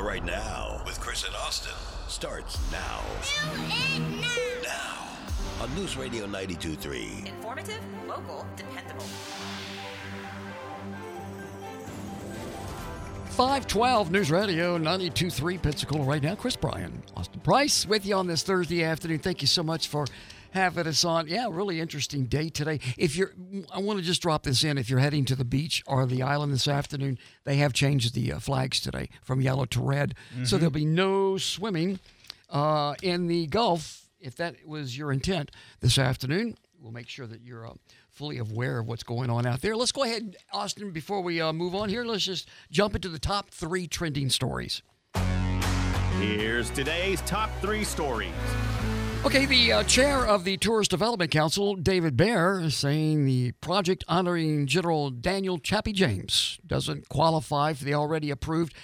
Right Now with Chris and Austin starts now. Now on News Radio 92.3. Informative, local, dependable. 512 News Radio 92.3 Pensacola Right Now. Chris Bryan, Austin Price with you on this Thursday afternoon. Thank you so much for having us on. Yeah, really interesting day today. I want to just drop this in. If you're heading to the beach or the island this afternoon, they have changed the flags today from yellow to red. Mm-hmm. So there'll be no swimming in the Gulf, if that was your intent this afternoon. We'll make sure that you're fully aware of what's going on out there. Let's go ahead, Austin, before we move on here, let's just jump into the top 3 trending stories. Here's today's top 3 stories. Okay, the chair of the Tourist Development Council, David Baer, is saying the project honoring General Daniel Chappie James doesn't qualify for the already approved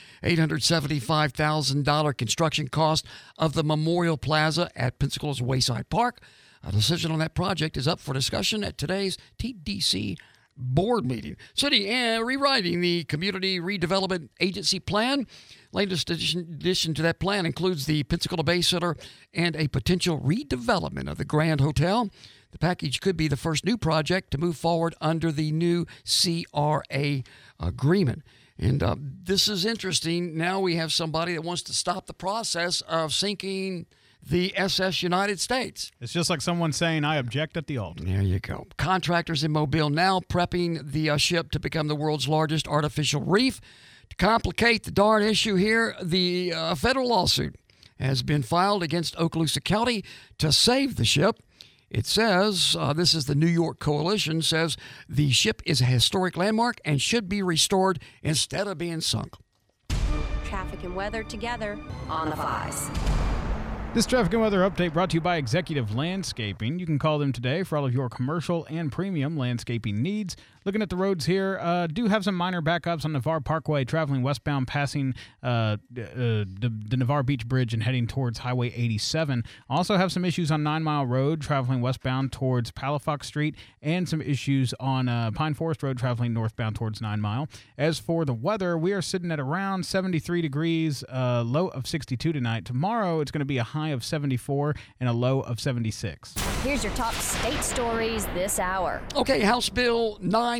$875,000 construction cost of the Memorial Plaza at Pensacola's Wayside Park. A decision on that project is up for discussion at today's TDC board meeting. City rewriting the Community Redevelopment Agency plan. Latest addition to that plan includes the Pensacola Bay Center and a potential redevelopment of the Grand Hotel. The package could be the first new project to move forward under the new CRA agreement. And this is interesting. Now we have somebody that wants to stop the process of sinking the SS United States. It's just like someone saying, I object at the altar. There you go. Contractors in Mobile now prepping the ship to become the world's largest artificial reef. To complicate the darn issue here, the federal lawsuit has been filed against Okaloosa County to save the ship. It says, this is the New York Coalition, says the ship is a historic landmark and should be restored instead of being sunk. Traffic and weather together on the 5s. This traffic and weather update brought to you by Executive Landscaping. You can call them today for all of your commercial and premium landscaping needs. Looking at the roads here, do have some minor backups on Navarre Parkway, traveling westbound, passing the Navarre Beach Bridge and heading towards Highway 87. Also have some issues on 9 Mile Road, traveling westbound towards Palafox Street, and some issues on Pine Forest Road, traveling northbound towards 9 Mile. As for the weather, we are sitting at around 73 degrees, low of 62 tonight. Tomorrow, it's going to be a high of 74 and a low of 76. Here's your top state stories this hour. Okay, House Bill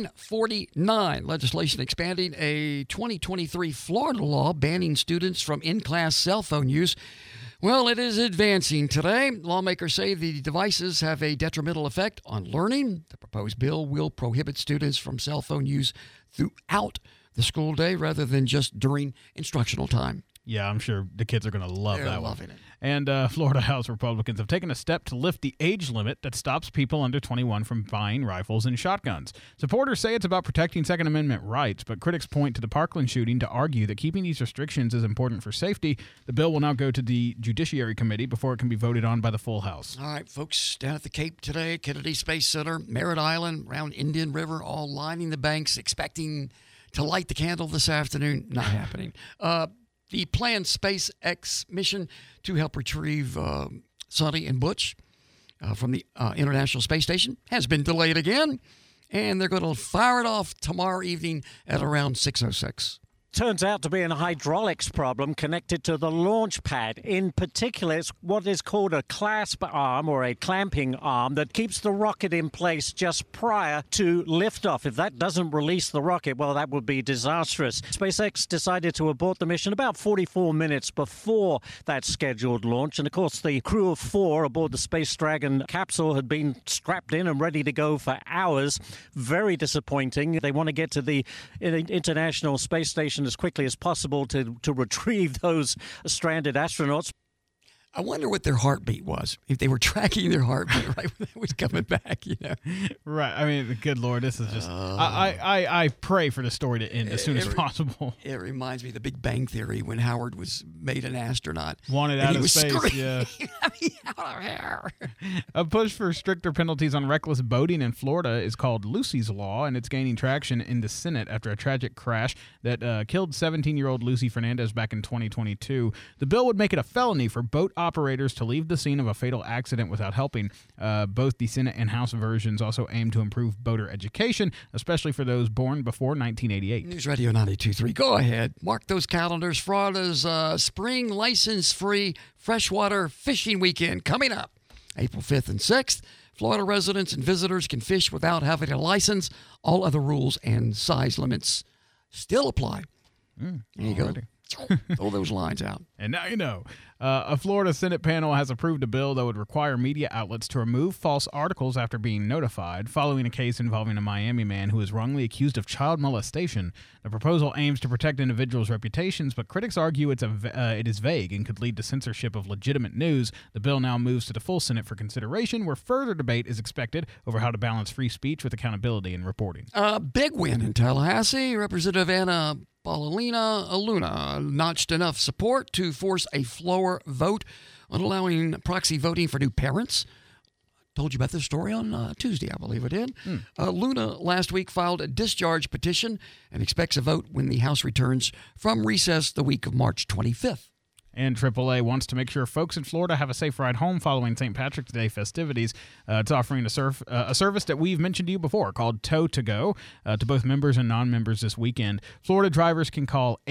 949, legislation expanding a 2023 Florida law banning students from in-class cell phone use. Well, it is advancing today. Lawmakers say the devices have a detrimental effect on learning. The proposed bill will prohibit students from cell phone use throughout the school day rather than just during instructional time. Yeah, I'm sure the kids are going to love They're that loving one. it. And Florida House Republicans have taken a step to lift the age limit that stops people under 21 from buying rifles and shotguns. Supporters say it's about protecting Second Amendment rights, but critics point to the Parkland shooting to argue that keeping these restrictions is important for safety. The bill will now go to the Judiciary Committee before it can be voted on by the full House. All right, folks, down at the Cape today, Kennedy Space Center, Merritt Island, around Indian River, all lining the banks, expecting to light the candle this afternoon. Not happening. The planned SpaceX mission to help retrieve Sonny and Butch from the International Space Station has been delayed again, and they're going to fire it off tomorrow evening at around 6:06. Turns out to be a hydraulics problem connected to the launch pad. In particular, it's what is called a clasp arm or a clamping arm that keeps the rocket in place just prior to liftoff. If that doesn't release the rocket, well, that would be disastrous. SpaceX decided to abort the mission about 44 minutes before that scheduled launch. And, of course, the crew of 4 aboard the Space Dragon capsule had been strapped in and ready to go for hours. Very disappointing. They want to get to the International Space Station as quickly as possible to retrieve those stranded astronauts. I wonder what their heartbeat was, if they were tracking their heartbeat right when they was coming back, you know. Right. I mean, good Lord, this is just... I pray for the story to end as soon as possible. It reminds me of the Big Bang Theory when Howard was made an astronaut. Wanted out of space, screaming, yeah. out of here. A push for stricter penalties on reckless boating in Florida is called Lucy's Law, and it's gaining traction in the Senate after a tragic crash that killed 17-year-old Lucy Fernandez back in 2022. The bill would make it a felony for boat operators to leave the scene of a fatal accident without helping. Both the Senate and House versions also aim to improve boater education, especially for those born before 1988. News Radio 92.3. Go ahead. Mark those calendars. Florida's spring license-free freshwater fishing weekend coming up April 5th and 6th. Florida residents and visitors can fish without having a license. All other rules and size limits still apply. There you go. Throw those lines out. And now you know. A Florida Senate panel has approved a bill that would require media outlets to remove false articles after being notified, following a case involving a Miami man who was wrongly accused of child molestation. The proposal aims to protect individuals' reputations, but critics argue it is vague and could lead to censorship of legitimate news. The bill now moves to the full Senate for consideration, where further debate is expected over how to balance free speech with accountability in reporting. Big win in Tallahassee. Representative Anna Paulina Luna notched enough support to force a floor vote on allowing proxy voting for new parents. Told you about this story on Tuesday, I believe I did. Luna last week filed a discharge petition and expects a vote when the House returns from recess the week of March 25th. And AAA wants to make sure folks in Florida have a safe ride home following St. Patrick's Day festivities. It's offering a service that we've mentioned to you before called Tow to Go to both members and non-members this weekend. Florida drivers can call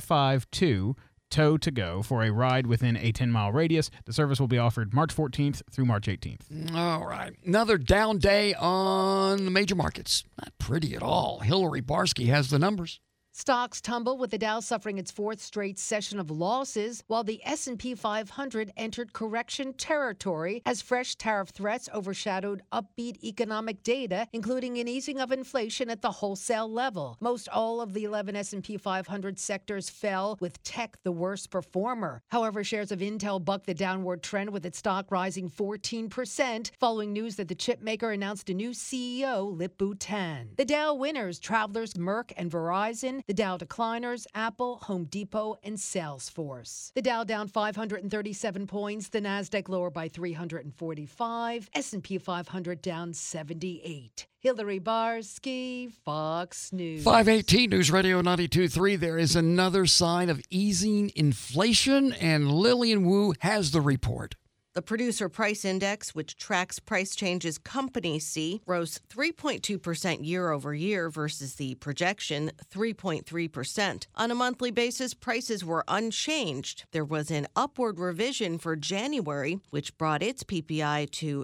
855-TOW to Go for a ride within a 10-mile radius. The service will be offered March 14th through March 18th. All right. Another down day on the major markets. Not pretty at all. Hillary Barsky has the numbers. Stocks tumble with the Dow suffering its fourth straight session of losses, while the S&P 500 entered correction territory as fresh tariff threats overshadowed upbeat economic data, including an easing of inflation at the wholesale level. Most all of the 11 S&P 500 sectors fell, with tech the worst performer. However, shares of Intel bucked the downward trend, with its stock rising 14%, following news that the chip maker announced a new CEO, Lip-Bu Tan. The Dow winners, Travelers, Merck, and Verizon. The Dow decliners, Apple, Home Depot, and Salesforce. The Dow down 537 points, the Nasdaq lower by 345, S&P 500 down 78. Hillary Barsky, Fox News. 518 News Radio 92.3. There is another sign of easing inflation, and Lillian Wu has the report. The Producer Price Index, which tracks price changes companies see, rose 3.2% year over year versus the projection 3.3%. On a monthly basis, prices were unchanged. There was an upward revision for January, which brought its PPI to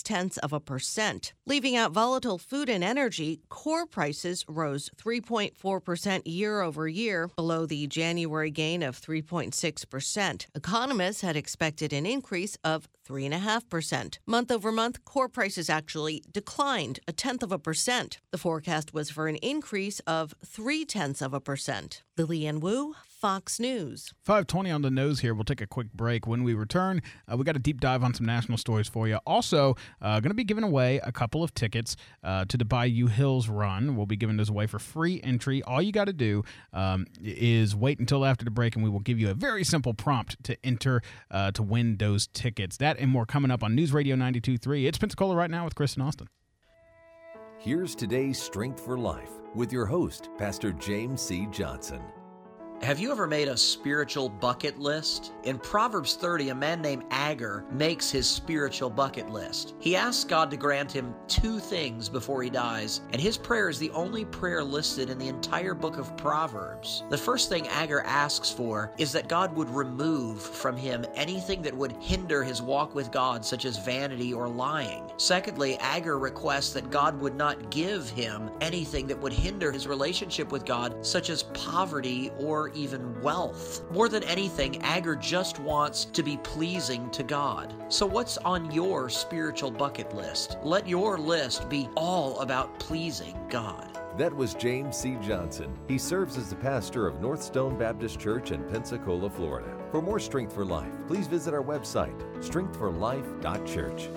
0.6%. Leaving out volatile food and energy, core prices rose 3.4% year over year, below the January gain of 3.6%. Economists had expected an increase of 3.5%. Month over month, core prices actually declined 0.1%. The forecast was for an increase of 0.3%. Lillian Wu, Fox News. 5:20 on the nose here. We'll take a quick break. When we return, we got a deep dive on some national stories for you. Also, going to be giving away a couple of tickets to the Bayou Hills Run. We'll be giving those away for free entry. All you got to do is wait until after the break, and we will give you a very simple prompt to enter to win those tickets. That and more coming up on News Radio 92.3. It's Pensacola Right Now with Chris and Austin. Here's today's Strength for Life with your host, Pastor James C. Johnson. Have you ever made a spiritual bucket list? In Proverbs 30, a man named Agur makes his spiritual bucket list. He asks God to grant him 2 things before he dies, and his prayer is the only prayer listed in the entire book of Proverbs. The first thing Agur asks for is that God would remove from him anything that would hinder his walk with God, such as vanity or lying. Secondly, Agur requests that God would not give him anything that would hinder his relationship with God, such as poverty or even wealth. More than anything, Agur just wants to be pleasing to God. So what's on your spiritual bucket list? Let your list be all about pleasing God. That was James C. Johnson. He serves as the pastor of North Stone Baptist Church in Pensacola, Florida. For more Strength for Life, please visit our website, strengthforlife.church.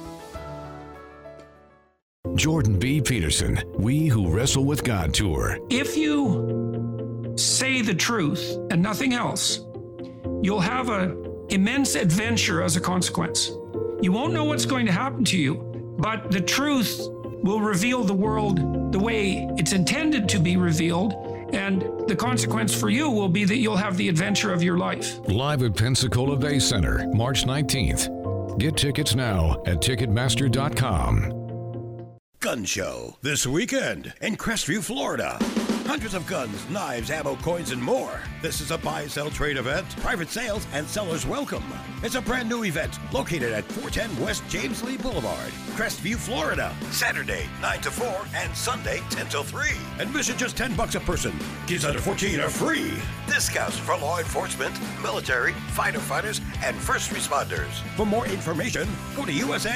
Jordan B. Peterson, We Who Wrestle with God Tour. If you say the truth and nothing else, you'll have an immense adventure as a consequence. You won't know what's going to happen to you, but the truth will reveal the world the way it's intended to be revealed, And the consequence for you will be that you'll have the adventure of your life. Live at Pensacola Bay Center, March 19th. Get tickets now at Ticketmaster.com. Gun Show this weekend in Crestview, Florida. Hundreds of guns, knives, ammo, coins, and more. This is a buy-sell trade event. Private sales and sellers welcome. It's a brand new event located at 410 West James Lee Boulevard, Crestview, Florida. Saturday, 9 to 4, and Sunday, 10 till 3. Admission just $10 a person. Kids under 14 are free. Discounts for law enforcement, military, firefighters, and first responders. For more information, go to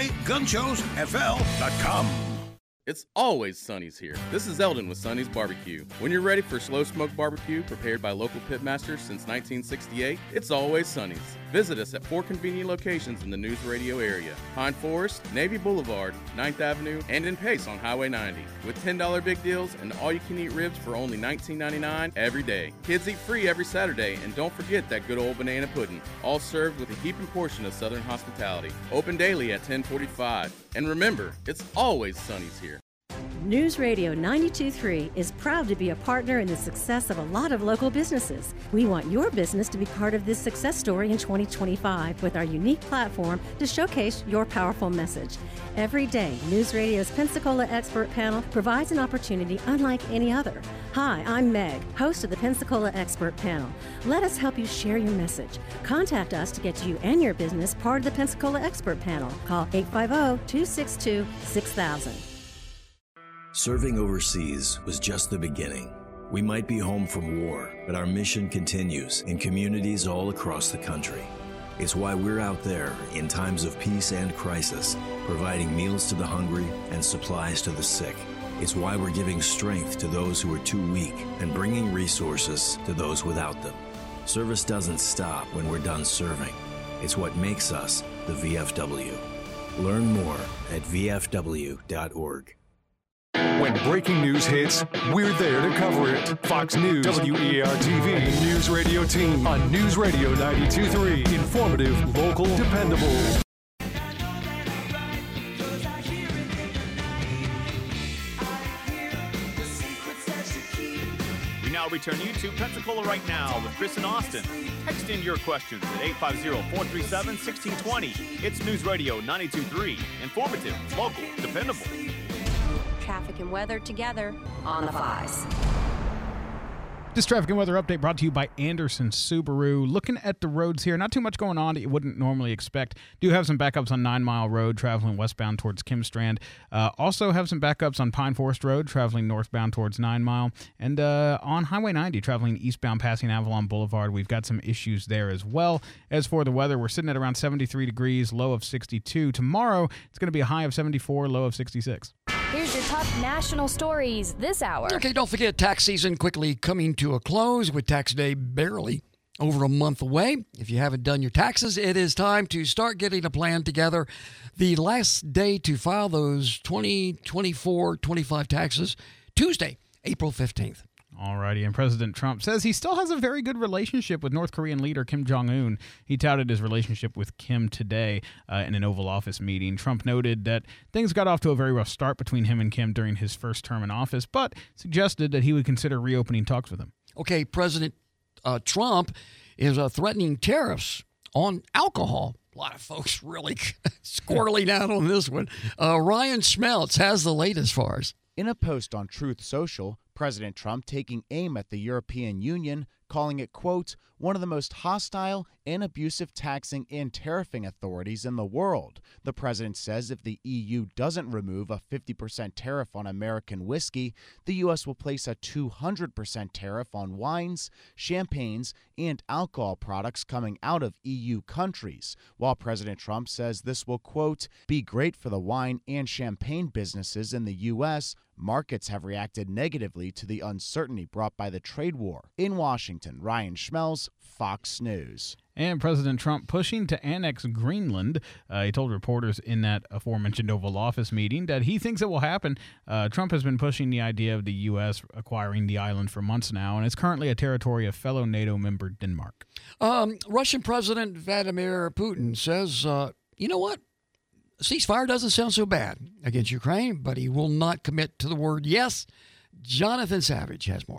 USAGunshowsFL.com. It's always Sonny's here. This is Eldon with Sonny's Barbecue. When you're ready for slow smoke barbecue prepared by local pitmasters since 1968, it's always Sonny's. Visit us at 4 convenient locations in the News Radio area: Pine Forest, Navy Boulevard, 9th Avenue, and in Pace on Highway 90. With $10 big deals and all-you-can-eat ribs for only $19.99 every day. Kids eat free every Saturday, and don't forget that good old banana pudding, all served with a heaping portion of Southern hospitality. Open daily at 10:45. And remember, it's always Sonny's here. News Radio 92.3 is proud to be a partner in the success of a lot of local businesses. We want your business to be part of this success story in 2025 with our unique platform to showcase your powerful message. Every day, News Radio's Pensacola Expert Panel provides an opportunity unlike any other. Hi, I'm Meg, host of the Pensacola Expert Panel. Let us help you share your message. Contact us to get you and your business part of the Pensacola Expert Panel. Call 850-262-6000. Serving overseas was just the beginning. We might be home from war, but our mission continues in communities all across the country. It's why we're out there in times of peace and crisis, providing meals to the hungry and supplies to the sick. It's why we're giving strength to those who are too weak and bringing resources to those without them. Service doesn't stop when we're done serving. It's what makes us the VFW. Learn more at vfw.org. When breaking news hits, we're there to cover it. Fox News, WEAR-TV, News Radio Team on News Radio 92.3. Informative, local, dependable. We now return you to Pensacola Right Now with Chris and Austin. Text in your questions at 850-437-1620. It's News Radio 92.3. Informative, local, dependable. Traffic and weather together on the 5s. This traffic and weather update brought to you by Anderson Subaru. Looking at the roads here, not too much going on that you wouldn't normally expect. Do have some backups on 9 Mile Road traveling westbound towards Kim Strand. Also have some backups on Pine Forest Road traveling northbound towards 9 Mile. And on Highway 90 traveling eastbound passing Avalon Boulevard. We've got some issues there as well. As for the weather, we're sitting at around 73 degrees, low of 62. Tomorrow, it's going to be a high of 74, low of 66. Here's your top national stories this hour. Okay, don't forget tax season quickly coming to a close with tax day barely over a month away. If you haven't done your taxes, it is time to start getting a plan together. The last day to file those 2024-25 taxes, Tuesday, April 15th. Alrighty, and President Trump says he still has a very good relationship with North Korean leader Kim Jong-un. He touted his relationship with Kim today in an Oval Office meeting. Trump noted that things got off to a very rough start between him and Kim during his first term in office, but suggested that he would consider reopening talks with him. Okay, President Trump is threatening tariffs on alcohol. A lot of folks really squirreling out on this one. Ryan Schmeltz has the latest for us. In a post on Truth Social, President Trump taking aim at the European Union, calling it, quote, one of the most hostile and abusive taxing and tariffing authorities in the world. The president says if the EU doesn't remove a 50% tariff on American whiskey, the U.S. will place a 200% tariff on wines, champagnes, and alcohol products coming out of EU countries, while President Trump says this will, quote, be great for the wine and champagne businesses in the U.S., markets have reacted negatively to the uncertainty brought by the trade war. In Washington, Ryan Schmelz, Fox News. And President Trump pushing to annex Greenland. He told reporters in that aforementioned Oval Office meeting that he thinks it will happen. Trump has been pushing the idea of the U.S. acquiring the island for months now, and it's currently a territory of fellow NATO member Denmark. Russian President Vladimir Putin says, you know what? A ceasefire doesn't sound so bad against Ukraine, but he will not commit to the word yes. Jonathan Savage has more.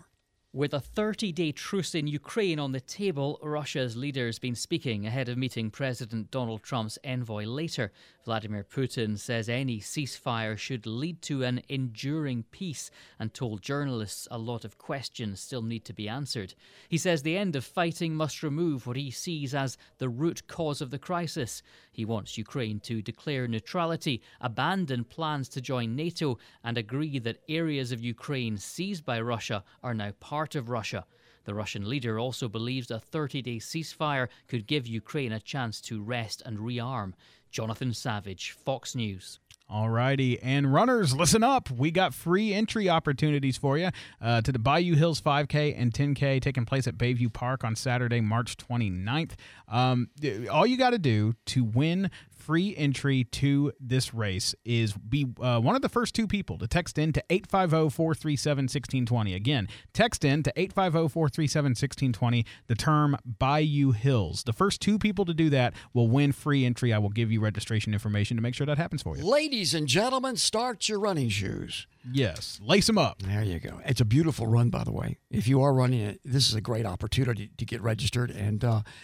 With a 30-day truce in Ukraine on the table, Russia's leaders been speaking ahead of meeting President Donald Trump's envoy later. Vladimir Putin says any ceasefire should lead to an enduring peace and told journalists a lot of questions still need to be answered. He says the end of fighting must remove what he sees as the root cause of the crisis. He wants Ukraine to declare neutrality, abandon plans to join NATO, and agree that areas of Ukraine seized by Russia are now part of Russia. The Russian leader also believes a 30-day ceasefire could give Ukraine a chance to rest and rearm. Jonathan Savage, Fox News. Alrighty, and runners, listen up. We got free entry opportunities for you to the Bayou Hills 5K and 10K taking place at Bayview Park on Saturday, March 29th. All you got to do to win free entry to this race is be one of the first two people to text in to 850-437-1620. Again, text in to 850-437-1620 the term Bayou Hills. The first two people to do that will win free entry. I will give you registration information to make sure that happens for you. Ladies and gentlemen, start your running shoes. Yes, lace them up. There you go. It's a beautiful run, by the way. If you are running it, this is a great opportunity to get registered and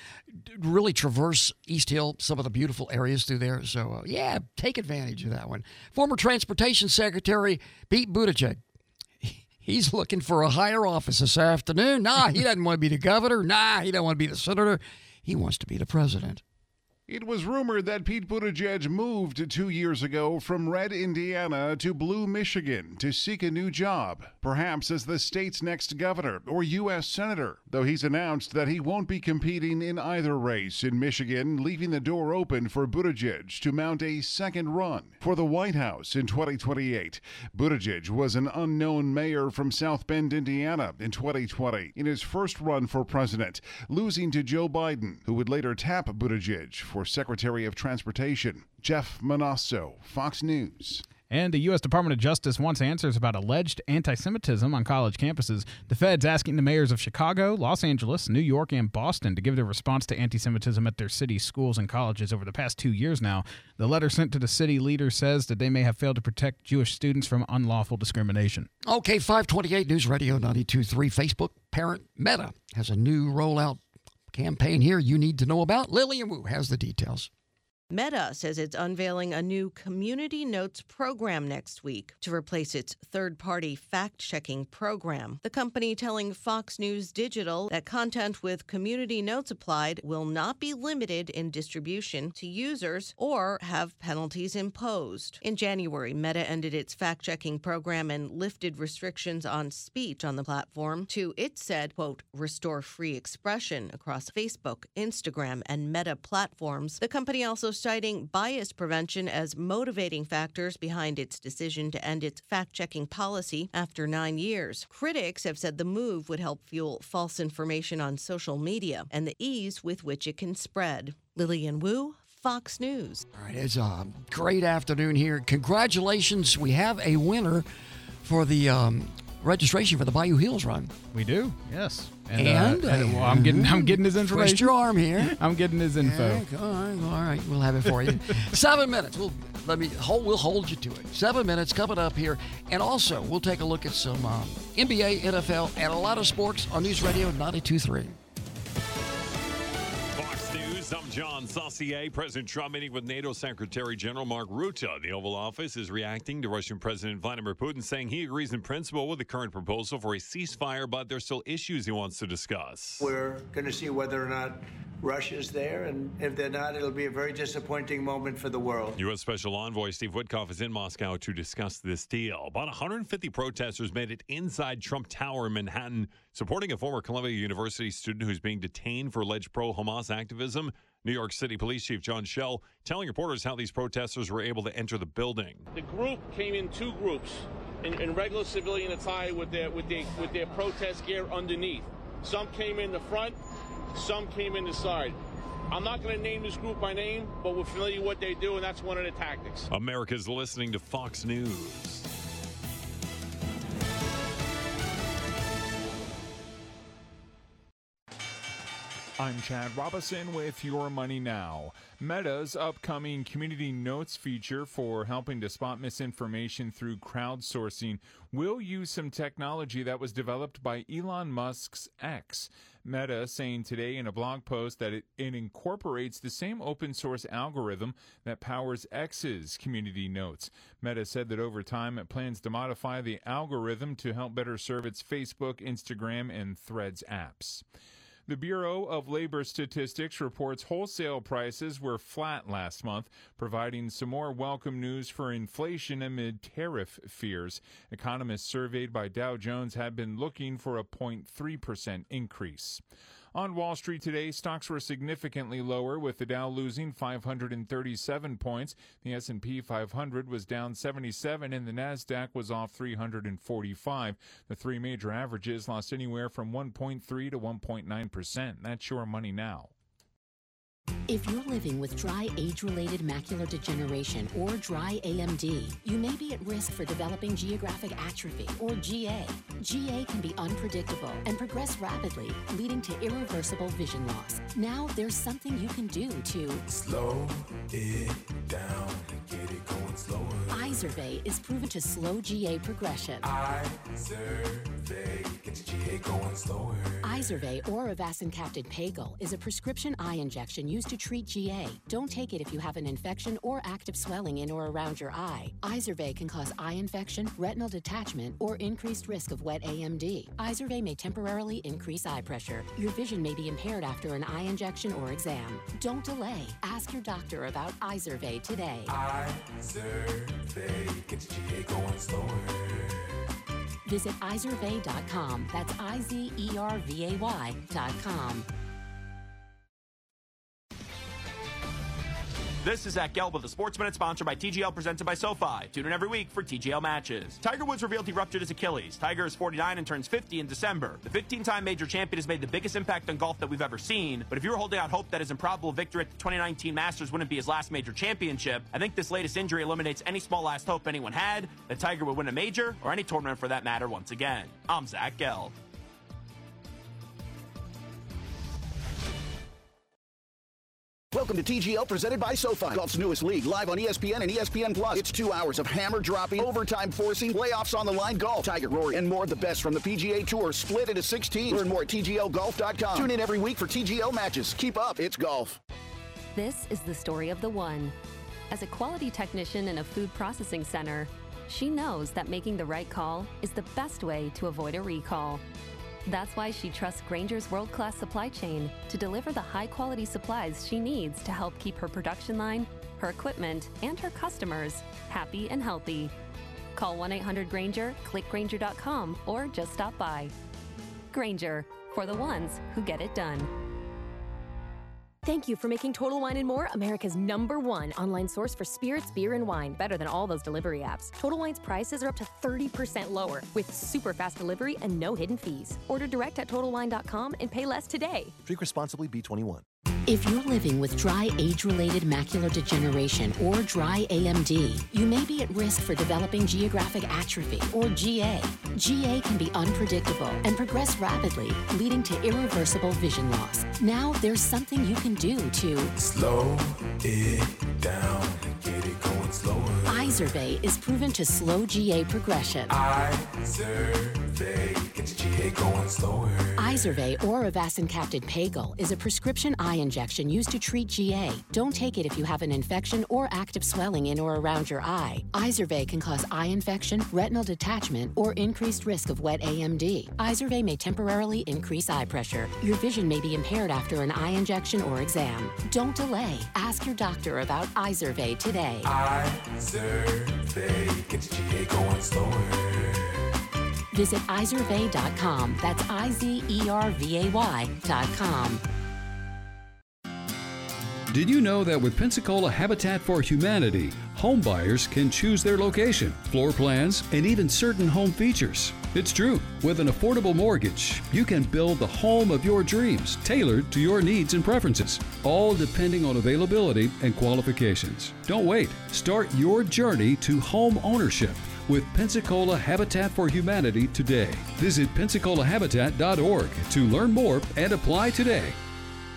really traverse East Hill, some of the beautiful areas through there. So, yeah, take advantage of that one. Former Transportation Secretary Pete Buttigieg, he's looking for a higher office this afternoon. Nah, he doesn't want to be the governor. Nah, he doesn't want to be the senator. He wants to be the president. It was rumored that Pete Buttigieg moved 2 years ago from red Indiana to blue Michigan to seek a new job, perhaps as the state's next governor or U.S. senator, though he's announced that he won't be competing in either race in Michigan, leaving the door open for Buttigieg to mount a second run for the White House in 2028. Buttigieg was an unknown mayor from South Bend, Indiana in 2020 in his first run for president, losing to Joe Biden, who would later tap Buttigieg for Secretary of Transportation. Jeff Manasso, Fox News. And the U.S. Department of Justice wants answers about alleged anti-Semitism on college campuses. The Fed's asking the mayors of Chicago, Los Angeles, New York, and Boston to give their response to anti-Semitism at their cities, schools, and colleges over the past 2 years now. The letter sent to the city leaders says that they may have failed to protect Jewish students from unlawful discrimination. Okay, 528 News Radio 92.3 Facebook parent Meta has a new rollout campaign here you need to know about. Lillian Wu has the details. Meta says it's unveiling a new Community Notes program next week to replace its third-party fact-checking program. The company telling Fox News Digital that content with Community Notes applied will not be limited in distribution to users or have penalties imposed. In January, Meta ended its fact-checking program and lifted restrictions on speech on the platform to, it said, quote, restore free expression across Facebook, Instagram, and Meta platforms. The company also citing bias prevention as motivating factors behind its decision to end its fact-checking policy after 9 years. Critics have said the move would help fuel false information on social media and the ease with which it can spread. Lillian Wu, Fox News. All right, it's a great afternoon here. Congratulations. We have a winner for the registration for the Bayou Hills run. We do, yes. Well, I'm getting his information. Twist your arm here. I'm getting his info. All right, we'll have it for you. 7 minutes. We'll hold you to it. 7 minutes coming up here, and also we'll take a look at some NBA, NFL, and a lot of sports on News Radio 92.3. I'm John Saucier. President Trump meeting with NATO Secretary General Mark Rutte. The Oval Office is reacting to Russian President Vladimir Putin saying he agrees in principle with the current proposal for a ceasefire, but there's still issues he wants to discuss. We're going to see whether or not Russia's there, and if they're not, it'll be a very disappointing moment for the world. U.S. Special Envoy Steve Witkoff is in Moscow to discuss this deal. About 150 protesters made it inside Trump Tower in Manhattan, supporting a former Columbia University student who's being detained for alleged pro-Hamas activism. New York City Police Chief John Schell telling reporters how these protesters were able to enter the building. The group came in two groups, in regular civilian attire with their protest gear underneath. Some came in the front, some came in the side. I'm not going to name this group by name, but we're familiar with what they do, and that's one of the tactics. America's listening to Fox News. I'm Chad Robinson with Your Money Now. Meta's upcoming Community Notes feature for helping to spot misinformation through crowdsourcing will use some technology that was developed by Elon Musk's X. Meta saying today in a blog post that it incorporates the same open source algorithm that powers X's Community Notes. Meta said that over time it plans to modify the algorithm to help better serve its Facebook, Instagram, and Threads apps. The Bureau of Labor Statistics reports wholesale prices were flat last month, providing some more welcome news for inflation amid tariff fears. Economists surveyed by Dow Jones have been looking for a 0.3% increase. On Wall Street today, stocks were significantly lower, with the Dow losing 537 points. The S&P 500 was down 77, and the Nasdaq was off 345. The three major averages lost anywhere from 1.3 to 1.9%. That's Your Money Now. If you're living with dry age-related macular degeneration or dry AMD, you may be at risk for developing geographic atrophy or GA. GA can be unpredictable and progress rapidly, leading to irreversible vision loss. Now there's something you can do to slow it down and get it going slower. Izervay is proven to slow GA progression. Izervay gets GA going slower. Izervay or avacincaptad pagel is a prescription eye injection used to treat GA. Don't take it if you have an infection or active swelling in or around your eye. Izervay can cause eye infection, retinal detachment, or increased risk of wet AMD. Izervay may temporarily increase eye pressure. Your vision may be impaired after an eye injection or exam. Don't delay. Ask your doctor about Izervay today. Izervay gets GA going slower. Visit Izervay.com. That's IZERVAY.com. This is Zach Gelb with the Sports Minute, sponsored by TGL, presented by SoFi. Tune in every week for TGL matches. Tiger Woods revealed he ruptured his Achilles. Tiger is 49 and turns 50 in December. The 15-time major champion has made the biggest impact on golf that we've ever seen. But if you were holding out hope that his improbable victory at the 2019 Masters wouldn't be his last major championship, I think this latest injury eliminates any small last hope anyone had that Tiger would win a major, or any tournament for that matter, once again. I'm Zach Gelb. Welcome to TGL, presented by SoFi. Golf's newest league, live on ESPN and ESPN Plus. It's 2 hours of hammer-dropping, overtime-forcing, playoffs on the line golf. Tiger, Rory, and more of the best from the PGA Tour, split into 6 teams. Learn more at TGLGolf.com. Tune in every week for TGL matches. Keep up, it's golf. This is the story of the one. As a quality technician in a food processing center, she knows that making the right call is the best way to avoid a recall. That's why she trusts Grainger's world-class supply chain to deliver the high-quality supplies she needs to help keep her production line, her equipment, and her customers happy and healthy. Call 1-800-GRAINGER, click Grainger.com, or just stop by. Grainger, for the ones who get it done. Thank you for making Total Wine & More America's #1 online source for spirits, beer, and wine. Better than all those delivery apps. Total Wine's prices are up to 30% lower with super fast delivery and no hidden fees. Order direct at TotalWine.com and pay less today. Drink responsibly, B21. If you're living with dry age-related macular degeneration or dry AMD, you may be at risk for developing geographic atrophy or GA. GA can be unpredictable and progress rapidly, leading to irreversible vision loss. Now there's something you can do to slow it down and get it going slower. Izervay is proven to slow GA progression. Izervay gets GA going slower. Izervay or avacincaptad pagel is a prescription eye injection used to treat GA. Don't take it if you have an infection or active swelling in or around your eye. Izervay can cause eye infection, retinal detachment, or increased risk of wet AMD. Izervay may temporarily increase eye pressure. Your vision may be impaired after an eye injection or exam. Don't delay. Ask your doctor about Izervay today. Izervay gets GA going slower. Visit Izervay.com. That's IZERVAY.com. Did you know that with Pensacola Habitat for Humanity, home buyers can choose their location, floor plans, and even certain home features? It's true. With an affordable mortgage, you can build the home of your dreams, tailored to your needs and preferences, all depending on availability and qualifications. Don't wait. Start your journey to home ownership with Pensacola Habitat for Humanity today. Visit PensacolaHabitat.org to learn more and apply today.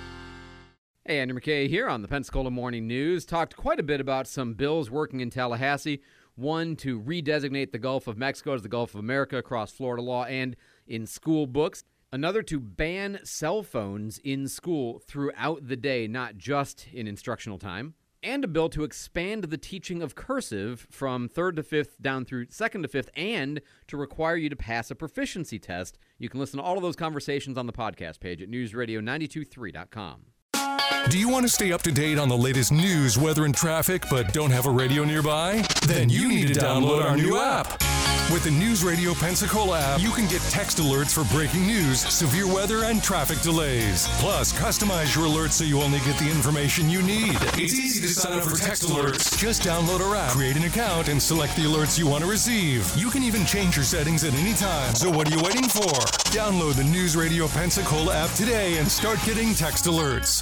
Hey, Andrew McKay here on the Pensacola Morning News. Talked quite a bit about some bills working in Tallahassee. One, to redesignate the Gulf of Mexico as the Gulf of America across Florida law and in school books. Another, to ban cell phones in school throughout the day, not just in instructional time. And a bill to expand the teaching of cursive from 3rd to 5th down through 2nd to 5th, and to require you to pass a proficiency test. You can listen to all of those conversations on the podcast page at newsradio923.com. Do you want to stay up to date on the latest news, weather, and traffic, but don't have a radio nearby? Then you need to download our new app. With the News Radio Pensacola app, you can get text alerts for breaking news, severe weather, and traffic delays. Plus, customize your alerts so you only get the information you need. It's easy to sign up for text alerts. Just download our app, create an account, and select the alerts you want to receive. You can even change your settings at any time. So what are you waiting for? Download the News Radio Pensacola app today and start getting text alerts.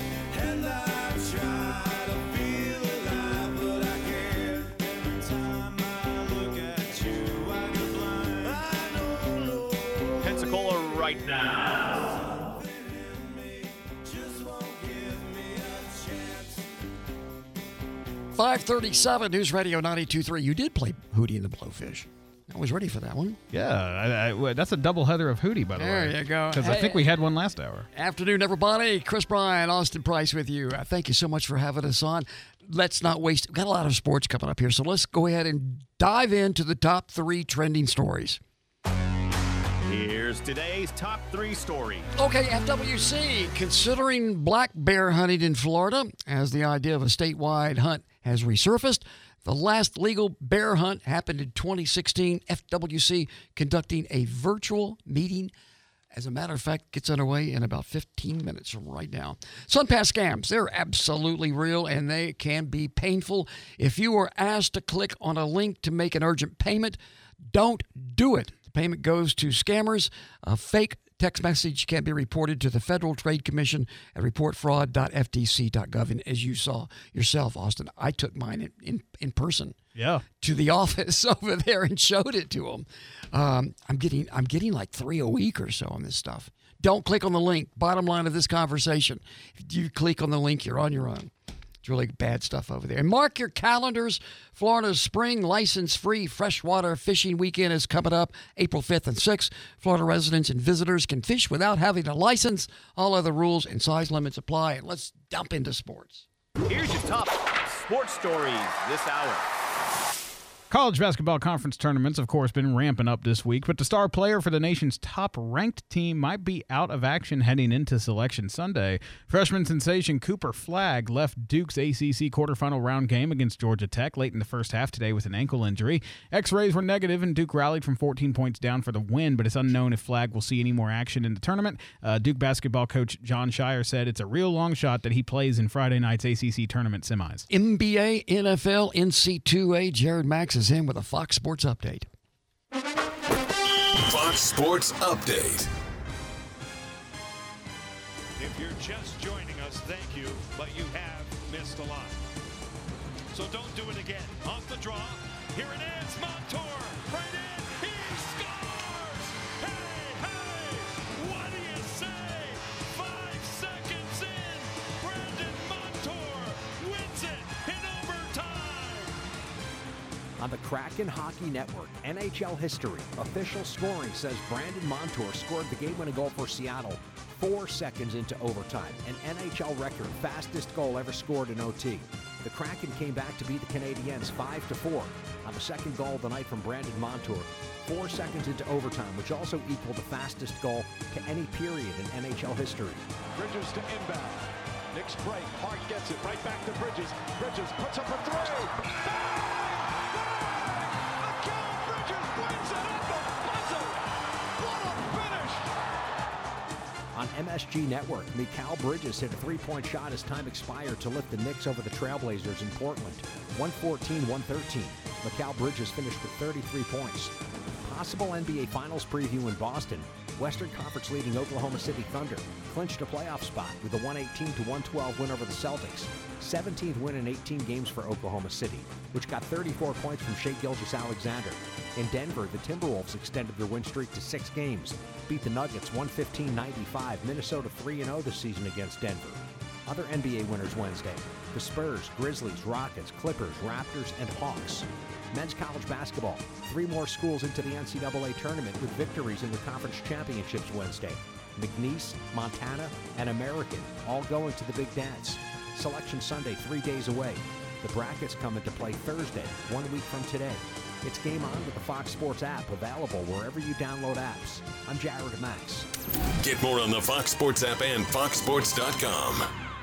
Right now. 537 News Radio 92.3. You did play Hootie and the Blowfish. I was ready for that one. Yeah, that's a doubleheader of Hootie, by the way. There you go. Because I think we had one last hour. Afternoon, everybody. Chris Bryan, Austin Price with you. Thank you so much for having us on. Let's not waste. We've got a lot of sports coming up here, so let's go ahead and dive into the top 3 trending stories. Here's today's top 3 stories. Okay, FWC considering black bear hunting in Florida as the idea of a statewide hunt has resurfaced. The last legal bear hunt happened in 2016. FWC conducting a virtual meeting. As a matter of fact, gets underway in about 15 minutes from right now. SunPass scams, they're absolutely real, and they can be painful. If you are asked to click on a link to make an urgent payment, don't do it. Payment goes to scammers. A fake text message can be reported to the Federal Trade Commission at reportfraud.ftc.gov. And as you saw yourself, Austin, I took mine in person. Yeah. To the office over there and showed it to them. I'm getting like 3 a week or so on this stuff. Don't click on the link. Bottom line of this conversation: if you click on the link, you're on your own. It's really bad stuff over there. And mark your calendars. Florida's spring license-free freshwater fishing weekend is coming up April 5th and 6th. Florida residents and visitors can fish without having a license. All other rules and size limits apply. And let's dump into sports. Here's your top sports stories this hour. College basketball conference tournaments, of course, been ramping up this week, but the star player for the nation's top-ranked team might be out of action heading into Selection Sunday. Freshman sensation Cooper Flagg left Duke's ACC quarterfinal round game against Georgia Tech late in the first half today with an ankle injury. X-rays were negative, and Duke rallied from 14 points down for the win, but it's unknown if Flagg will see any more action in the tournament. Duke basketball coach John Shire said it's a real long shot that he plays in Friday night's ACC tournament semis. NBA, NFL, NC2A, Jared Max is in with a Fox Sports Update. Fox Sports Update. If you're just joining us, thank you, but you have missed a lot. So don't do it again. Off the draw. Here it is. Montour. Right in. He scores. Hey, hey. What do you say? 5 seconds in. Brandon Montour wins it in overtime. On the Kraken Hockey Network, NHL history, official scoring says Brandon Montour scored the game-winning goal for Seattle 4 seconds into overtime, an NHL record fastest goal ever scored in OT. The Kraken came back to beat the Canadiens 5-4 on the second goal of the night from Brandon Montour 4 seconds into overtime, which also equaled the fastest goal to any period in NHL history. Bridges to inbound. Nick's break. Hart gets it right back to Bridges. Bridges puts up a 3. On MSG Network, Mikal Bridges hit a three-point shot as time expired to lift the Knicks over the Trailblazers in Portland. 114-113. Mikal Bridges finished with 33 points. Possible NBA Finals preview in Boston. Western Conference leading Oklahoma City Thunder clinched a playoff spot with a 118-112 win over the Celtics. 17th win in 18 games for Oklahoma City, which got 34 points from Shai Gilgeous-Alexander. In Denver, the Timberwolves extended their win streak to 6 games, beat the Nuggets 115-95, Minnesota 3-0 this season against Denver. Other NBA winners Wednesday: the Spurs, Grizzlies, Rockets, Clippers, Raptors, and Hawks. Men's college basketball: 3 more schools into the NCAA tournament with victories in the conference championships Wednesday. McNeese, Montana, and American all going to the big dance. Selection Sunday 3 days away. The brackets come into play Thursday, 1 week from today. It's Game On with the Fox Sports app, available wherever you download apps. I'm Jared Max. Get more on the Fox Sports app and foxsports.com.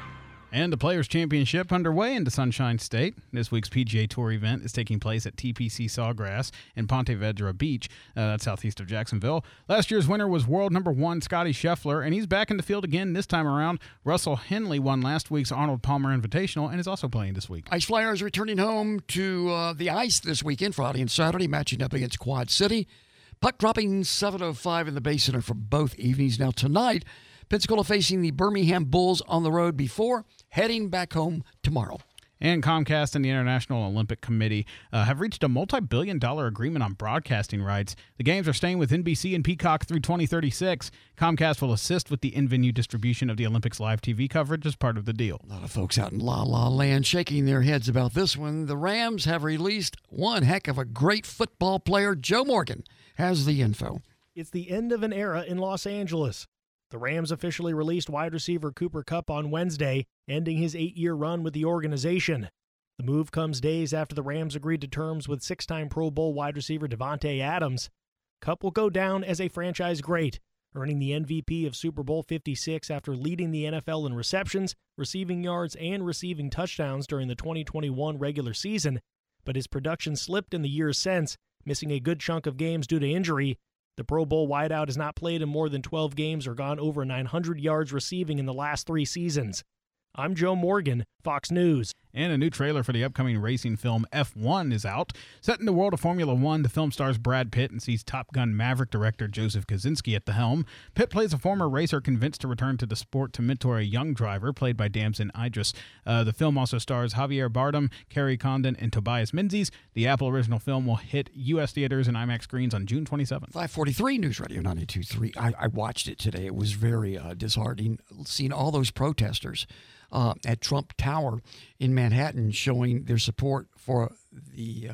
And the Players' Championship underway into Sunshine State. This week's PGA Tour event is taking place at TPC Sawgrass in Ponte Vedra Beach. That's southeast of Jacksonville. Last year's winner was world number 1 Scotty Scheffler, and he's back in the field again this time around. Russell Henley won last week's Arnold Palmer Invitational and is also playing this week. Ice Flyers returning home to the ice this weekend, Friday and Saturday, matching up against Quad City. Puck dropping 7:05 in the Bay Center for both evenings. Now tonight, Pensacola facing the Birmingham Bulls on the road before heading back home tomorrow. And Comcast and the International Olympic Committee have reached a multi-billion-dollar agreement on broadcasting rights. The games are staying with NBC and Peacock through 2036. Comcast will assist with the in-venue distribution of the Olympics live TV coverage as part of the deal. A lot of folks out in La La Land shaking their heads about this one. The Rams have released one heck of a great football player. Joe Morgan has the info. It's the end of an era in Los Angeles. The Rams officially released wide receiver Cooper Kupp on Wednesday, ending his 8-year run with the organization. The move comes days after the Rams agreed to terms with 6-time Pro Bowl wide receiver Davante Adams. Kupp will go down as a franchise great, earning the MVP of Super Bowl 56 after leading the NFL in receptions, receiving yards, and receiving touchdowns during the 2021 regular season, but his production slipped in the years since, missing a good chunk of games due to injury. The Pro Bowl wideout has not played in more than 12 games or gone over 900 yards receiving in the last 3 seasons. I'm Joe Morgan, Fox News. And a new trailer for the upcoming racing film F1 is out. Set in the world of Formula One, the film stars Brad Pitt and sees Top Gun Maverick director Joseph Kosinski at the helm. Pitt plays a former racer convinced to return to the sport to mentor a young driver, played by Damson Idris. The film also stars Javier Bardem, Kerry Condon, and Tobias Menzies. The Apple original film will hit U.S. theaters and IMAX screens on June 27th. 543 News Radio 92.3. I watched it today. It was very disheartening seeing all those protesters at Trump Tower in Manhattan showing their support for the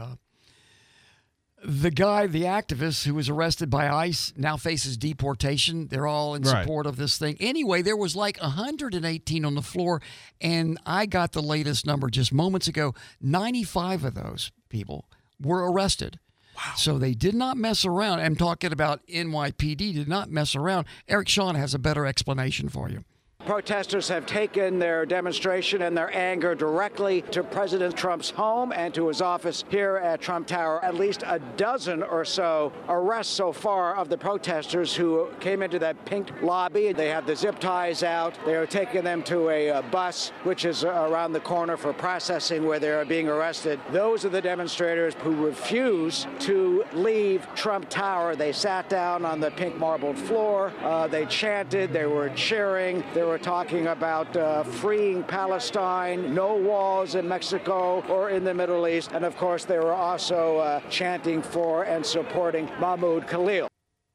guy, the activist who was arrested by ICE, now faces deportation. They're all in support of this thing. Anyway, there was like 118 on the floor, and I got the latest number just moments ago. 95 of those people were arrested. Wow. So they did not mess around. I'm talking about NYPD, did not mess around. Eric Shawn has a better explanation for you. Protesters have taken their demonstration and their anger directly to President Trump's home and to his office here at Trump Tower. At least a dozen or so arrests so far of the protesters who came into that pink lobby. They have the zip ties out. They are taking them to a bus, which is around the corner for processing, where they are being arrested. Those are the demonstrators who refuse to leave Trump Tower. They sat down on the pink marbled floor. They chanted. They were cheering. They were talking about freeing Palestine, no walls in Mexico or in the Middle East. And of course, they were also chanting for and supporting Mahmoud Khalil.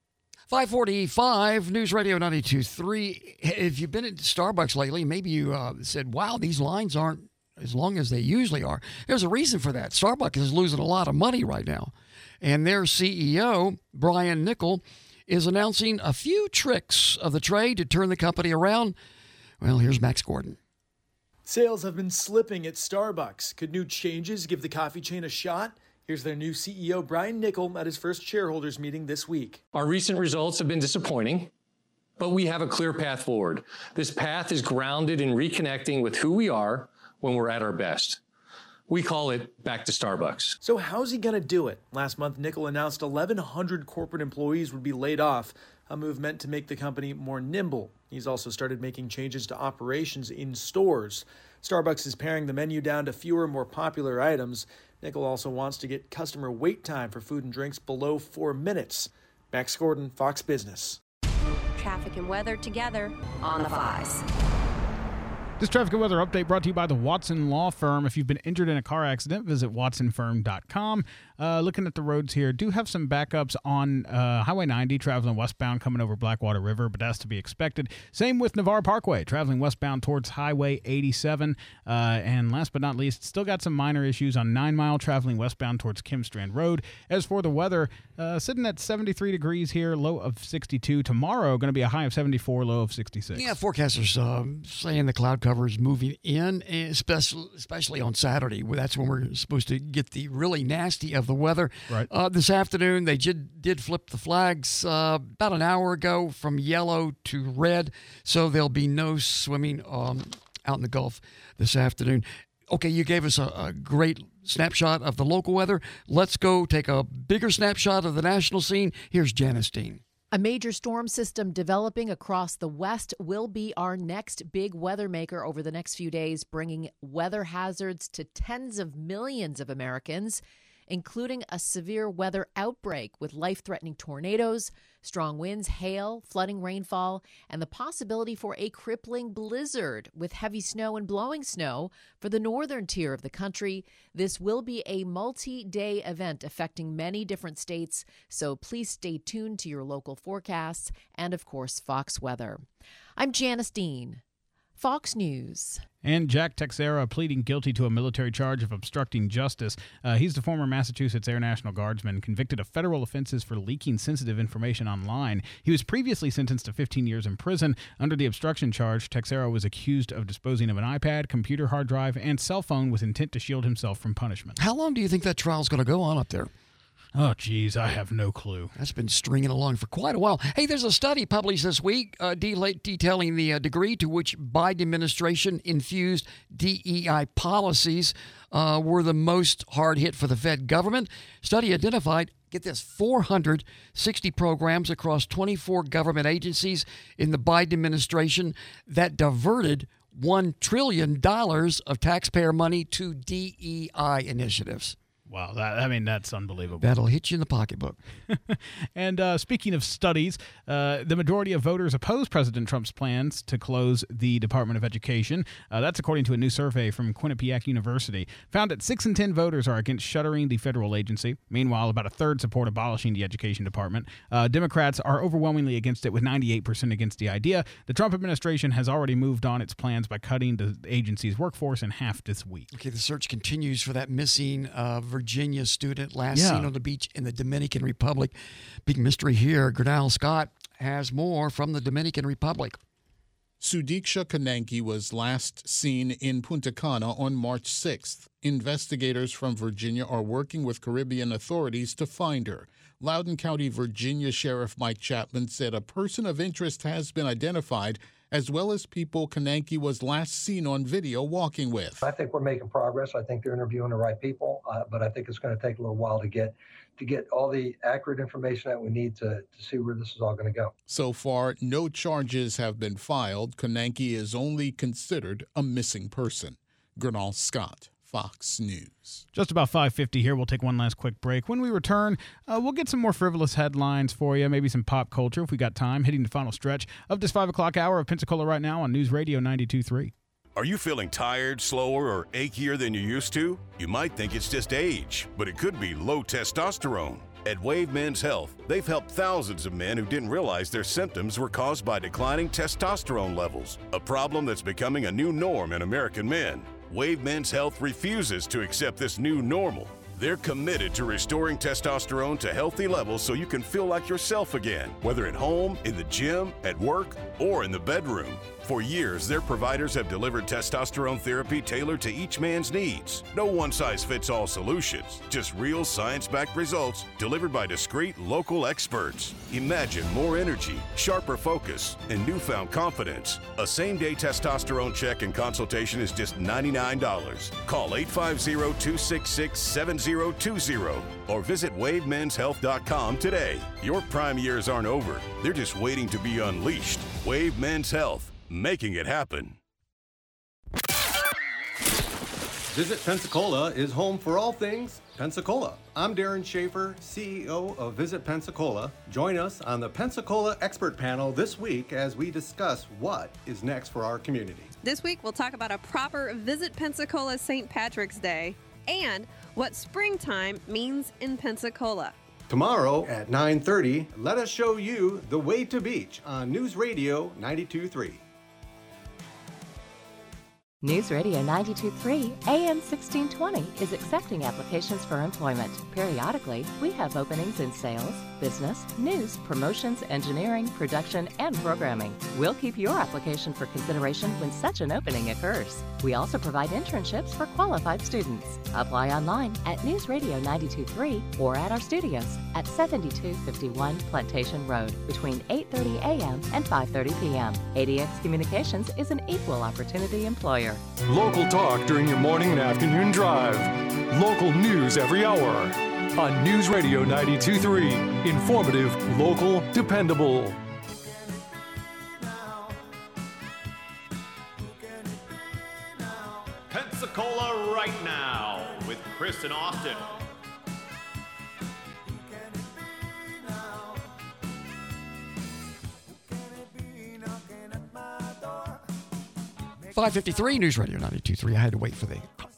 545 News Radio 92.3. If you've been at Starbucks lately, maybe you said, wow, these lines aren't as long as they usually are. There's a reason for that. Starbucks is losing a lot of money right now. And their CEO, Brian Niccol, is announcing a few tricks of the trade to turn the company around. Well, here's Max Gordon. Sales have been slipping at Starbucks. Could new changes give the coffee chain a shot? Here's their new CEO, Brian Niccol, at his first shareholders meeting this week. Our recent results have been disappointing, but we have a clear path forward. This path is grounded in reconnecting with who we are when we're at our best. We call it Back to Starbucks. So how's he going to do it? Last month, Niccol announced 1,100 corporate employees would be laid off, a move meant to make the company more nimble. He's also started making changes to operations in stores. Starbucks is paring the menu down to fewer, more popular items. Niccol also wants to get customer wait time for food and drinks below 4 minutes. Max Gordon, Fox Business. Traffic and weather together on the 5s. This traffic and weather update brought to you by the Watson Law Firm. If you've been injured in a car accident, visit watsonfirm.com. Looking at the roads here, do have some backups on Highway 90 traveling westbound coming over Blackwater River, but that's to be expected. Same with Navarre Parkway traveling westbound towards Highway 87. And last but not least, still got some minor issues on 9 Mile traveling westbound towards Kim Strand Road. As for the weather, sitting at 73 degrees here, low of 62. Tomorrow, going to be a high of 74, low of 66. Yeah, forecasters saying the cloud cover is moving in, especially on Saturday. That's when we're supposed to get the really nasty of the weather. Right. This afternoon, they did flip the flags about an hour ago from yellow to red, so there'll be no swimming out in the Gulf this afternoon. Okay, you gave us a great snapshot of the local weather. Let's go take a bigger snapshot of the national scene. Here's Janice Dean. A major storm system developing across the west will be our next big weather maker over the next few days, bringing weather hazards to tens of millions of Americans, including a severe weather outbreak with life-threatening tornadoes, strong winds, hail, flooding rainfall, and the possibility for a crippling blizzard with heavy snow and blowing snow for the northern tier of the country. This will be a multi-day event affecting many different states, so please stay tuned to your local forecasts and, of course, Fox Weather. I'm Janice Dean, Fox News. And Jack Texera pleading guilty to a military charge of obstructing justice. He's the former Massachusetts Air National Guardsman convicted of federal offenses for leaking sensitive information online. He was previously sentenced to 15 years in prison. Under the obstruction charge, Texera was accused of disposing of an iPad, computer hard drive, and cell phone with intent to shield himself from punishment. How long do you think that trial's going to go on up there? Oh, geez, I have no clue. That's been stringing along for quite a while. Hey, there's a study published this week detailing the degree to which Biden administration infused DEI policies were the most hard hit for the Fed government. Study identified, get this, 460 programs across 24 government agencies in the Biden administration that diverted $1 trillion of taxpayer money to DEI initiatives. Wow, that's unbelievable. That'll hit you in the pocketbook. And speaking of studies, the majority of voters oppose President Trump's plans to close the Department of Education. That's according to a new survey from Quinnipiac University. Found that 6 in 10 voters are against shuttering the federal agency. Meanwhile, about a third support abolishing the Education Department. Democrats are overwhelmingly against it, with 98% against the idea. The Trump administration has already moved on its plans by cutting the agency's workforce in half this week. Okay, the search continues for that missing Virginia student last seen on the beach in the Dominican Republic. Big mystery here. Grinnell Scott has more from the Dominican Republic. Sudiksha Kananki was last seen in Punta Cana on March 6th. Investigators from Virginia are working with Caribbean authorities to find her. Loudoun County, Virginia Sheriff Mike Chapman said a person of interest has been identified, as well as people Kananki was last seen on video walking with. I think we're making progress. I think they're interviewing the right people, but I think it's going to take a little while to get all the accurate information that we need to see where this is all going to go. So far, no charges have been filed. Kananki is only considered a missing person. Grinnell Scott, Fox News. Just about 5:50 here. We'll take one last quick break. When we return, we'll get some more frivolous headlines for you, maybe some pop culture if we got time, hitting the final stretch of this 5 o'clock hour of Pensacola Right Now on News Radio 92.3. Are you feeling tired, slower, or achier than you used to? You might think it's just age, but it could be low testosterone. At Wave Men's Health, they've helped thousands of men who didn't realize their symptoms were caused by declining testosterone levels, a problem that's becoming a new norm in American men. Wave Men's Health refuses to accept this new normal. They're committed to restoring testosterone to healthy levels so you can feel like yourself again, whether at home, in the gym, at work, or in the bedroom. For years, their providers have delivered testosterone therapy tailored to each man's needs. No one-size-fits-all solutions, just real science-backed results delivered by discreet local experts. Imagine more energy, sharper focus, and newfound confidence. A same-day testosterone check and consultation is just $99. Call 850-266-7020 or visit WaveMen'sHealth.com today. Your prime years aren't over. They're just waiting to be unleashed. Wave Men's Health. Making it happen. Visit Pensacola is home for all things Pensacola. I'm Darren Schaefer, CEO of Visit Pensacola. Join us on the Pensacola Expert Panel this week as we discuss what is next for our community. This week, we'll talk about a proper Visit Pensacola St. Patrick's Day and what springtime means in Pensacola. Tomorrow at 9:30, let us show you the way to beach on News Radio 92.3. News Radio 92.3 AM 1620 is accepting applications for employment. Periodically, we have openings in sales, business, news, promotions, engineering, production, and programming. We'll keep your application for consideration when such an opening occurs. We also provide internships for qualified students. Apply online at News Radio 92.3 or at our studios at 7251 Plantation Road between 8:30 a.m. and 5:30 p.m. ADX Communications is an equal opportunity employer. Local talk during your morning and afternoon drive. Local news every hour. On News Radio 92.3. Informative, local, dependable. Pensacola Right Now with Chris and Austin. .553 News Radio 92.3. I had to wait for the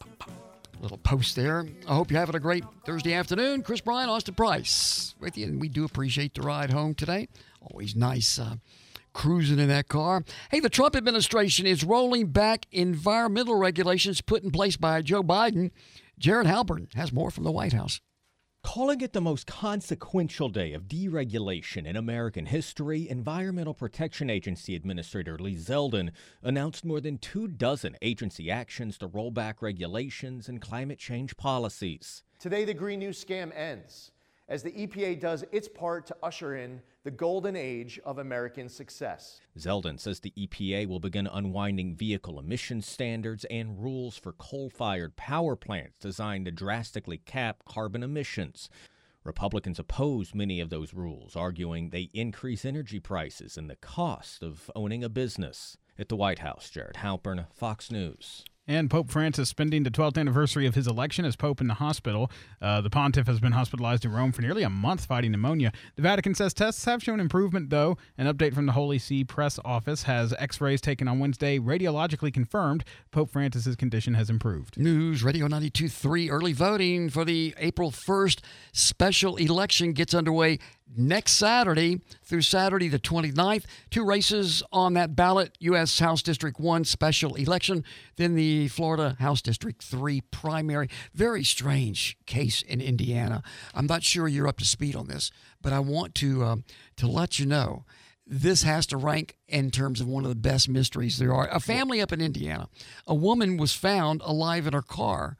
little post there. I hope you're having a great Thursday afternoon. Chris Bryan, Austin Price with you, and we do appreciate the ride home today. Always nice cruising in that car. Hey, the Trump administration is rolling back environmental regulations put in place by Joe Biden. Jared Halpern has more from the White House. Calling it the most consequential day of deregulation in American history, Environmental Protection Agency Administrator Lee Zeldin announced more than 24 agency actions to roll back regulations and climate change policies. Today, the Green New Scam ends as the EPA does its part to usher in the golden age of American success. Zeldin says the EPA will begin unwinding vehicle emission standards and rules for coal-fired power plants designed to drastically cap carbon emissions. Republicans oppose many of those rules, arguing they increase energy prices and the cost of owning a business. At the White House, Jared Halpern, Fox News. And Pope Francis spending the 12th anniversary of his election as Pope in the hospital. The pontiff has been hospitalized in Rome for nearly a month fighting pneumonia. The Vatican says tests have shown improvement, though. An update from the Holy See press office has x-rays taken on Wednesday radiologically confirmed Pope Francis's condition has improved. News Radio 92.3. Early voting for the April 1st special election gets underway next Saturday through Saturday the 29th. 2 races on that ballot: U.S. House District 1 special election, then the Florida House District 3 primary. Very strange case in Indiana. I'm not sure you're up to speed on this, but I want to let you know this has to rank in terms of one of the best mysteries there are. A family up in Indiana, a woman was found alive in her car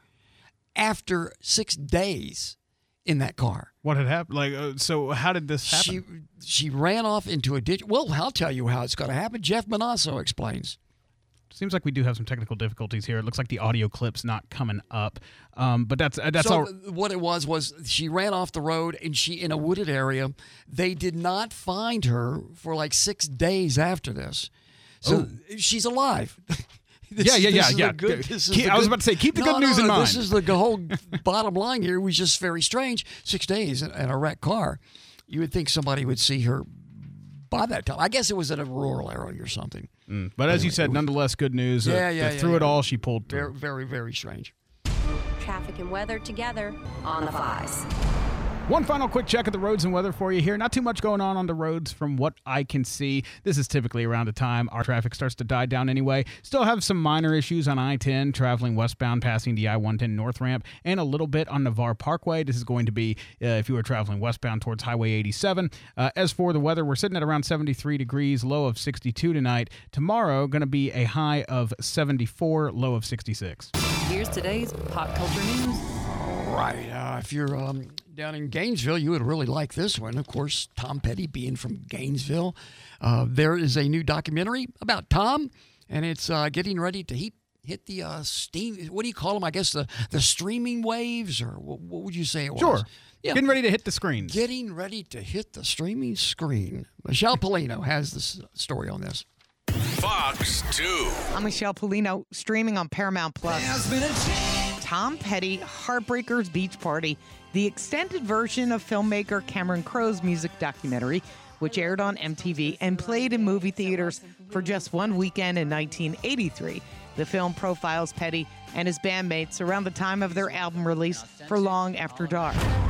after 6 days in that car. What had happened? So how did this happen? She ran off into a ditch. Well, I'll tell you how it's going to happen. Jeff Manasso explains. Seems like we do have some technical difficulties here. It looks like the audio clip's not coming up. But that's so all. What it was she ran off the road and she in a wooded area. They did not find her for like 6 days after this. So she's alive. Yeah. I was about to say, keep the good news in mind. This is the whole bottom line here. It was just very strange. 6 days in a wrecked car. You would think somebody would see her by that time. I guess it was in a rural area or something. But as you said, nonetheless, good news. Through it all, she pulled through. Very, very strange. Traffic and weather together on the 5s. One final quick check of the roads and weather for you here. Not too much going on the roads from what I can see. This is typically around the time our traffic starts to die down anyway. Still have some minor issues on I-10 traveling westbound passing the I-110 North Ramp and a little bit on Navarre Parkway. This is going to be if you were traveling westbound towards Highway 87. As for the weather, we're sitting at around 73 degrees, low of 62 tonight. Tomorrow, going to be a high of 74, low of 66. Here's today's pop culture news. All right. If you're down in Gainesville, you would really like this one. Of course, Tom Petty being from Gainesville. There is a new documentary about Tom, and it's getting ready to hit the steam. What do you call them? I guess the streaming waves, or what would you say it was? Sure. Yeah. Getting ready to hit the screens. Getting ready to hit the streaming screen. Michelle Polino has the story on this. Fox 2. I'm Michelle Polino, streaming on Paramount Plus. There's been a change. Tom Petty, Heartbreakers Beach Party, the extended version of filmmaker Cameron Crowe's music documentary, which aired on MTV and played in movie theaters for just one weekend in 1983. The film profiles Petty and his bandmates around the time of their album release for Long After Dark.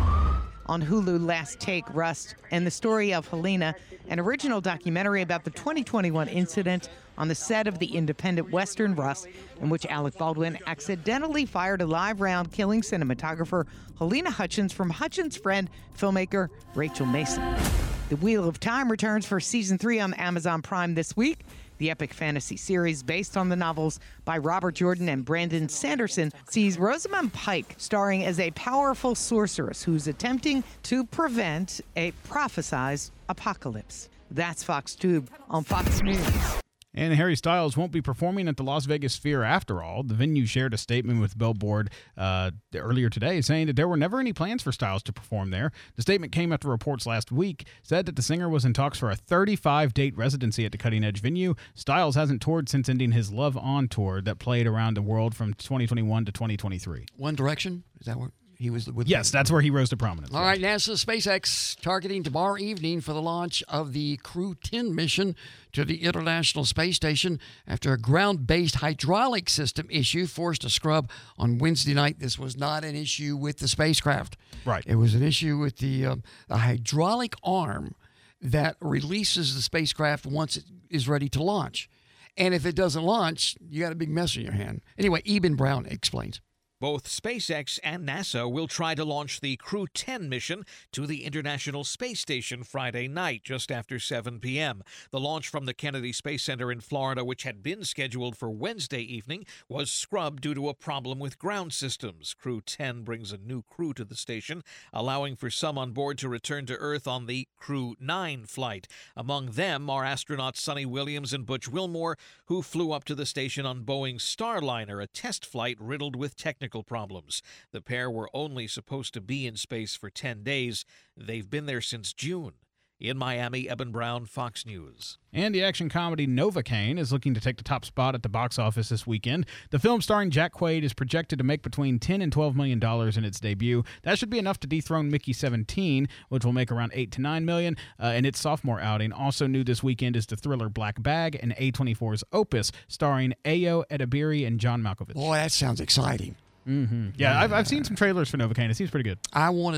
On Hulu, Last Take, Rust, and the Story of Helena, an original documentary about the 2021 incident on the set of the independent Western Rust, in which Alec Baldwin accidentally fired a live round, killing cinematographer Helena Hutchins from Hutchins' friend, filmmaker Rachel Mason. The Wheel of Time returns for Season 3 on Amazon Prime this week. The epic fantasy series based on the novels by Robert Jordan and Brandon Sanderson sees Rosamund Pike starring as a powerful sorceress who's attempting to prevent a prophesized apocalypse. That's Fox Tube on Fox News. And Harry Styles won't be performing at the Las Vegas Sphere after all. The venue shared a statement with Billboard earlier today saying that there were never any plans for Styles to perform there. The statement came after reports last week said that the singer was in talks for a 35-date residency at the Cutting Edge venue. Styles hasn't toured since ending his Love On tour that played around the world from 2021 to 2023. One Direction? Is that where he was with? Yes, that's where he rose to prominence. All right, NASA SpaceX targeting tomorrow evening for the launch of the Crew 10 mission to the International Space Station after a ground-based hydraulic system issue forced a scrub on Wednesday night. This was not an issue with the spacecraft. Right. It was an issue with the hydraulic arm that releases the spacecraft once it is ready to launch. And if it doesn't launch, you got a big mess in your hand. Anyway, Eben Brown explains. Both SpaceX and NASA will try to launch the Crew 10 mission to the International Space Station Friday night, just after 7 p.m. The launch from the Kennedy Space Center in Florida, which had been scheduled for Wednesday evening, was scrubbed due to a problem with ground systems. Crew 10 brings a new crew to the station, allowing for some on board to return to Earth on the Crew 9 flight. Among them are astronauts Sonny Williams and Butch Wilmore, who flew up to the station on Boeing's Starliner, a test flight riddled with technical problems. The pair were only supposed to be in space for 10 days. They've been there since June. In Miami, Eben Brown, Fox News. And the action comedy Novocaine is looking to take the top spot at the box office this weekend. The film starring Jack Quaid is projected to make between $10 and $12 million in its debut. That should be enough to dethrone Mickey 17, which will make around $8 to $9 million in its sophomore outing. Also new this weekend is the thriller Black Bag and A24's Opus, starring Ayo Edebiri and John Malkovich. Boy, that sounds exciting. Mm-hmm. Yeah, I've seen some trailers for Novocaine. It seems pretty good.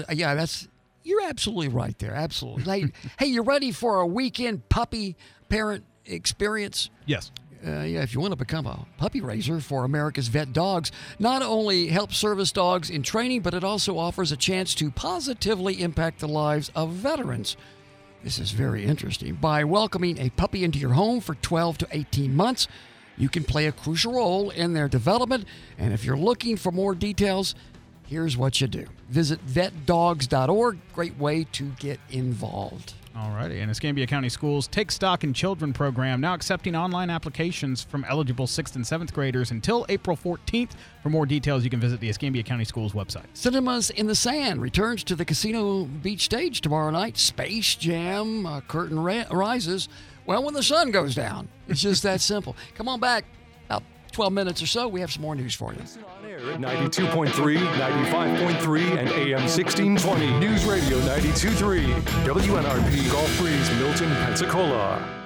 You're absolutely right there. Absolutely. Hey, you ready for a weekend puppy parent experience? Yes. If you want to become a puppy raiser for America's Vet Dogs, not only helps service dogs in training, but it also offers a chance to positively impact the lives of veterans. This is very interesting. By welcoming a puppy into your home for 12 to 18 months, you can play a crucial role in their development. And if you're looking for more details, here's what you do. Visit vetdogs.org. Great way to get involved. All righty. And Escambia County Schools Take Stock in Children program now accepting online applications from eligible 6th and 7th graders until April 14th. For more details, you can visit the Escambia County Schools website. Cinemas in the Sand returns to the Casino Beach stage tomorrow night. Space Jam curtain rises. Well, when the sun goes down. It's just that simple. Come on back. About 12 minutes or so, we have some more news for you. At 92.3, 95.3, and AM 1620. News Radio 92.3. WNRP Gulf Breeze, Milton, Pensacola.